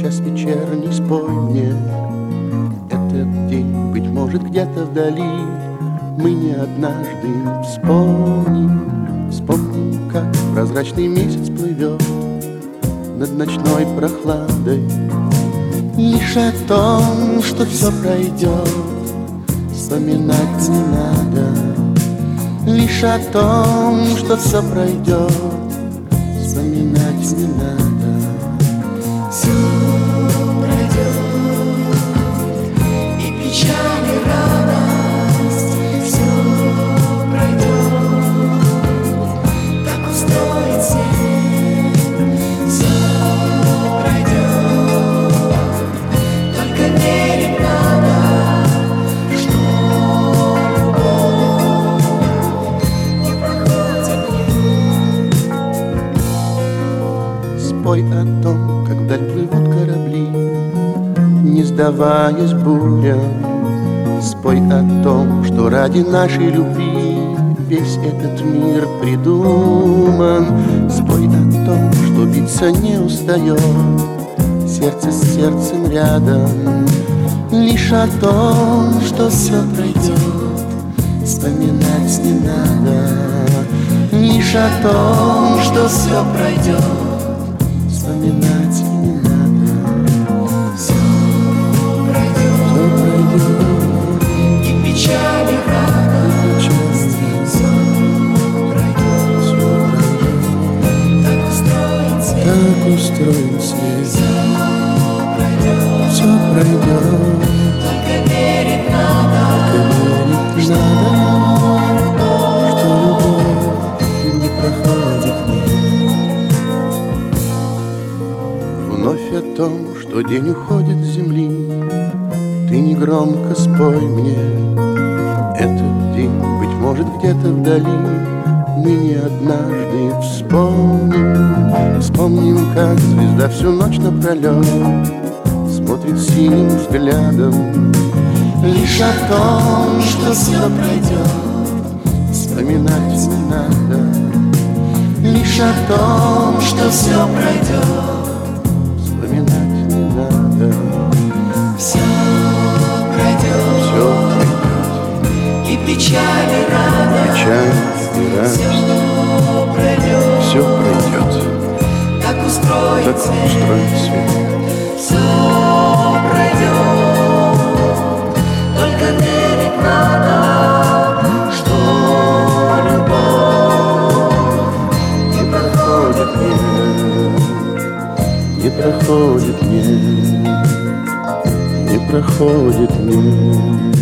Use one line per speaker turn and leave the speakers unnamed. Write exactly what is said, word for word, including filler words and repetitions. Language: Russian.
час вечерний, спой мне этот день. Быть может, где-то вдали мы не однажды вспомним, вспомним, как прозрачный месяц плывет над ночной прохладой. Лишь о том, что все пройдет, вспоминать не надо. Лишь о том, что все пройдет, вспоминать не надо.
Все пройдет, и печаль, и радость. Все пройдет, так устроен свет. Все пройдет, только верить надо, что любовь не проходит.
Спой о том, как вдаль плывут корабли, не сдаваясь бурям. Спой о том, что ради нашей любви весь этот мир придуман. Спой о том, что биться не устает сердце с сердцем рядом. Лишь о том, что все пройдет, вспоминать не надо. Лишь о том, что все пройдет, вспоминать не надо.
Все пройдет,
Все пройдет,
и печаль, и радость. Все пройдет,
все пройдет.
так устроен свет.
Так устроен свет.
Все пройдет,
Все пройдет,
только верить надо,
верить надо, что любовь не проходит мир. Вновь о том, что день уходит с земли, ты негромко спой мне этот день. Быть может, где-то вдали мы не однажды вспомним, вспомним, как звезда всю ночь напролет смотрит синим взглядом. Лишь о том, что все пройдет, вспоминать не надо. Лишь о том, что все пройдет, вспоминать не надо.
все пройдет,
Все пройдет,
и печаль, и радость.
печаль и радость.
Все пройдет,
Все пройдет,
так устроен
так
свет.
устроен свет.
Все пройдет, только верить надо, что любовь
Не проходит мне, не проходит мне, не проходит мне.